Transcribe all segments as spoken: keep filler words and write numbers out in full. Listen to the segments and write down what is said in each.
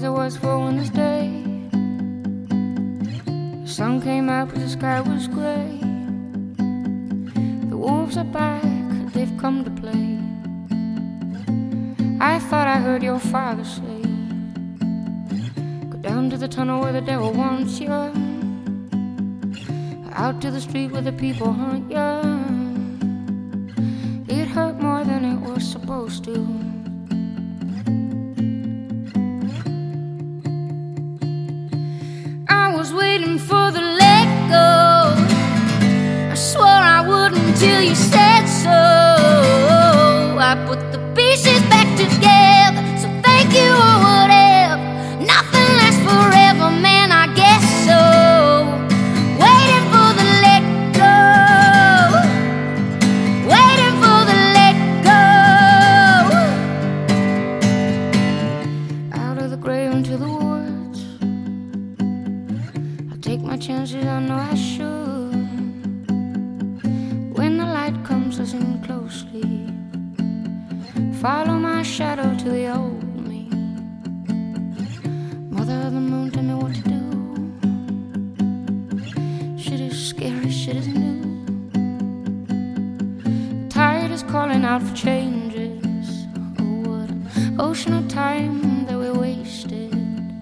as it was for when this day. The sun came out but the sky was grey. The wolves are back, they've come to play. I thought I heard your father say, go down to the tunnel where the devil wants you, out to the street where the people hunt you. It hurt more than it was supposed to. I was waiting for the let go. I swore I wouldn't until you said so. I put the pieces back together, so thank you or whatever. Nothing lasts forever, man, I guess so. Waiting for the let go, waiting for the let go. Out of the grave into the woods, I'll take my chances, I know I should. When the light comes, listen closely. Follow my shadow to the old me. Mother of the moon, tell me what to do. Shit is scary, shit is new. The tide is calling out for changes. Oh, what an ocean of time that we wasted.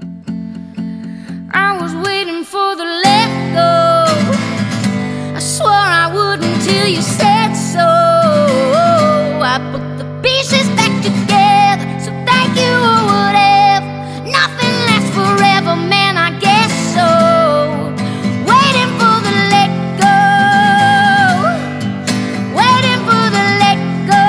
I was waiting for the let go. I swore I would until you said so. I put the pieces back together, so thank you or whatever. Nothing lasts forever, man, I guess so. Waiting for the let go, waiting for the let go.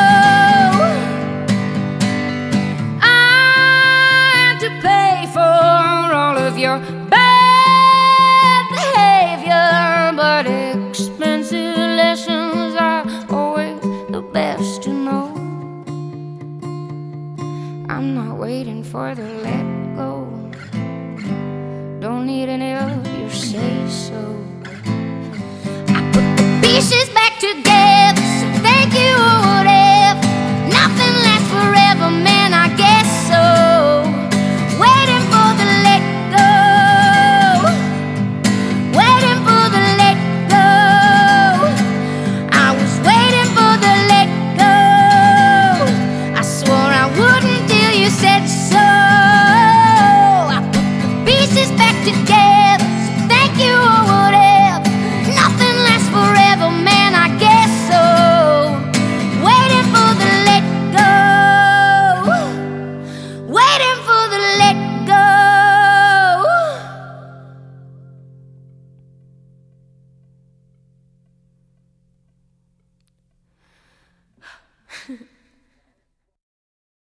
I had to pay for all of your bad behavior, but expensive lessons are always the best to know. I'm not waiting for the let go. Don't need any of your say-so. I put the pieces back together, so thank you or whatever. Nothing lasts forever, man, I guess so. Waiting for the let go, waiting for the let go. I was waiting for the let go. I swore I wouldn't till you said so. I put the pieces back together, so thank you or whatever. Nothing lasts forever, man, I guess so. Waiting for the let go, waiting for the let go.